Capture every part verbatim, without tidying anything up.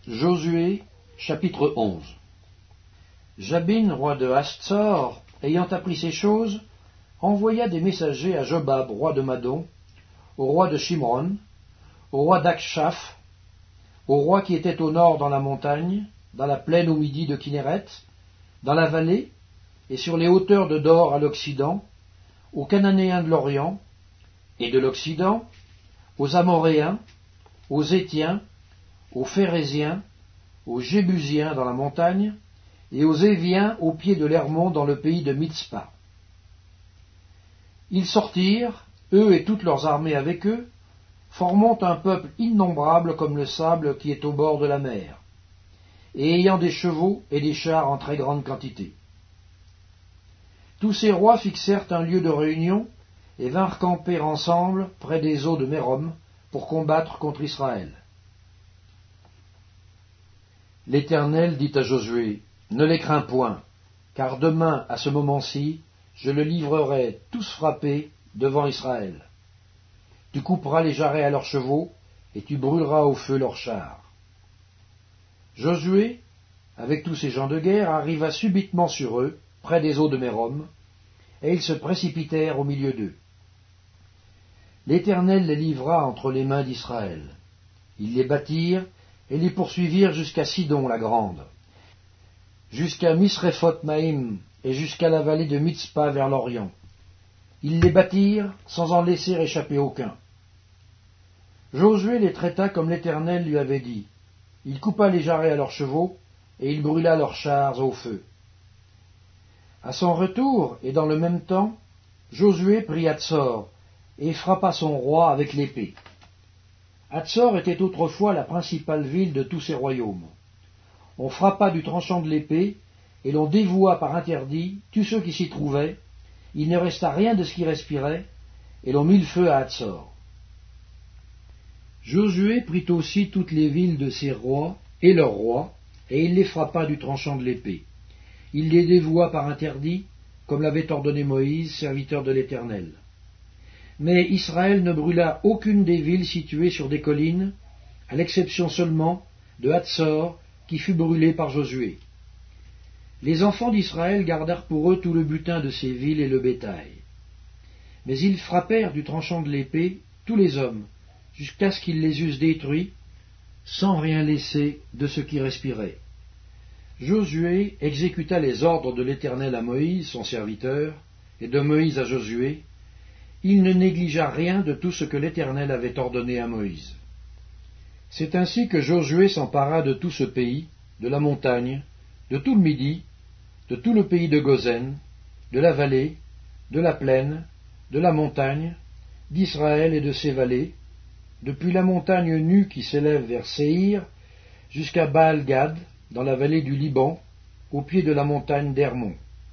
Josué, chapitre onze. Jabin, roi de Hastsor, ayant appris ces choses, envoya des messagers à Jobab, roi de Madon, au roi de Shimron, au roi d'Akshaph, au roi qui était au nord dans la montagne, dans la plaine au midi de Kinneret, dans la vallée, et sur les hauteurs de Dor à l'occident, aux Cananéens de l'Orient et de l'Occident, aux Amoréens, aux Étiens, aux Phéréziens, aux Jébusiens dans la montagne, et aux Éviens au pied de l'Hermon dans le pays de Mitzpa. Ils sortirent, eux et toutes leurs armées avec eux, formant un peuple innombrable comme le sable qui est au bord de la mer, et ayant des chevaux et des chars en très grande quantité. Tous ces rois fixèrent un lieu de réunion et vinrent camper ensemble près des eaux de Mérom pour combattre contre Israël. L'Éternel dit à Josué, « Ne les crains point, car demain, à ce moment-ci, je le livrerai tous frappés devant Israël. Tu couperas les jarrets à leurs chevaux, et tu brûleras au feu leurs chars. » Josué, avec tous ces gens de guerre, arriva subitement sur eux, près des eaux de Mérom, et ils se précipitèrent au milieu d'eux. L'Éternel les livra entre les mains d'Israël. Ils les battirent, et les poursuivirent jusqu'à Sidon la grande, jusqu'à Misrephoth-Maïm, et jusqu'à la vallée de Mitzpa vers l'Orient. Ils les battirent sans en laisser échapper aucun. Josué les traita comme l'Éternel lui avait dit. Il coupa les jarrets à leurs chevaux, et il brûla leurs chars au feu. À son retour, et dans le même temps, Josué prit Hatsor, et frappa son roi avec l'épée. Hatsor était autrefois la principale ville de tous ces royaumes. On frappa du tranchant de l'épée, et l'on dévoua par interdit tous ceux qui s'y trouvaient. Il ne resta rien de ce qui respirait, et l'on mit le feu à Hatsor. Josué prit aussi toutes les villes de ses rois et leurs rois, et il les frappa du tranchant de l'épée. Il les dévoua par interdit, comme l'avait ordonné Moïse, serviteur de l'Éternel. Mais Israël ne brûla aucune des villes situées sur des collines, à l'exception seulement de Hatsor, qui fut brûlée par Josué. Les enfants d'Israël gardèrent pour eux tout le butin de ces villes et le bétail. Mais ils frappèrent du tranchant de l'épée tous les hommes, jusqu'à ce qu'ils les eussent détruits, sans rien laisser de ce qui respirait. Josué exécuta les ordres de l'Éternel à Moïse, son serviteur, et de Moïse à Josué. Il ne négligea rien de tout ce que l'Éternel avait ordonné à Moïse. C'est ainsi que Josué s'empara de tout ce pays, de la montagne, de tout le Midi, de tout le pays de Gozen, de la vallée, de la plaine, de la montagne, d'Israël et de ses vallées, depuis la montagne nue qui s'élève vers Séhir, jusqu'à Baal-Gad, dans la vallée du Liban, au pied de la montagne d'Hermon.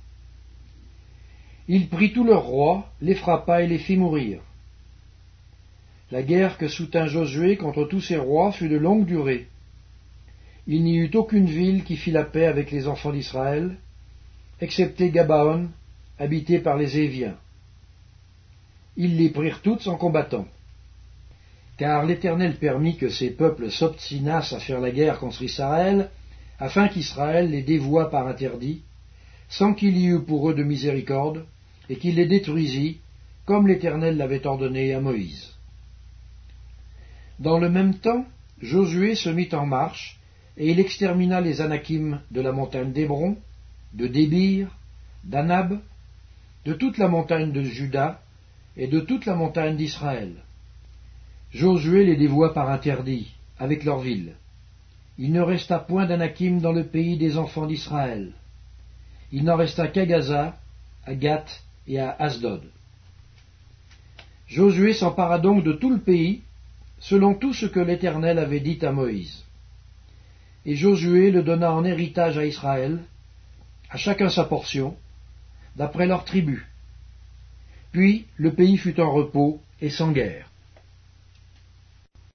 Il prit tous leurs rois, les frappa et les fit mourir. La guerre que soutint Josué contre tous ces rois fut de longue durée. Il n'y eut aucune ville qui fit la paix avec les enfants d'Israël, excepté Gabaon, habité par les Éviens. Ils les prirent toutes en combattant. Car l'Éternel permit que ces peuples s'obstinassent à faire la guerre contre Israël, afin qu'Israël les dévouât par interdit, sans qu'il y eût pour eux de miséricorde, et qu'il les détruisit, comme l'Éternel l'avait ordonné à Moïse. Dans le même temps, Josué se mit en marche, et il extermina les Anakim de la montagne d'Hébron, de Débir, d'Anab, de toute la montagne de Juda, et de toute la montagne d'Israël. Josué les dévoua par interdit, avec leurs villes. Il ne resta point d'Anakim dans le pays des enfants d'Israël. Il n'en resta qu'à Gaza, à Gath et à Asdod. Josué s'empara donc de tout le pays, selon tout ce que l'Éternel avait dit à Moïse. Et Josué le donna en héritage à Israël, à chacun sa portion, d'après leurs tribus. Puis le pays fut en repos et sans guerre.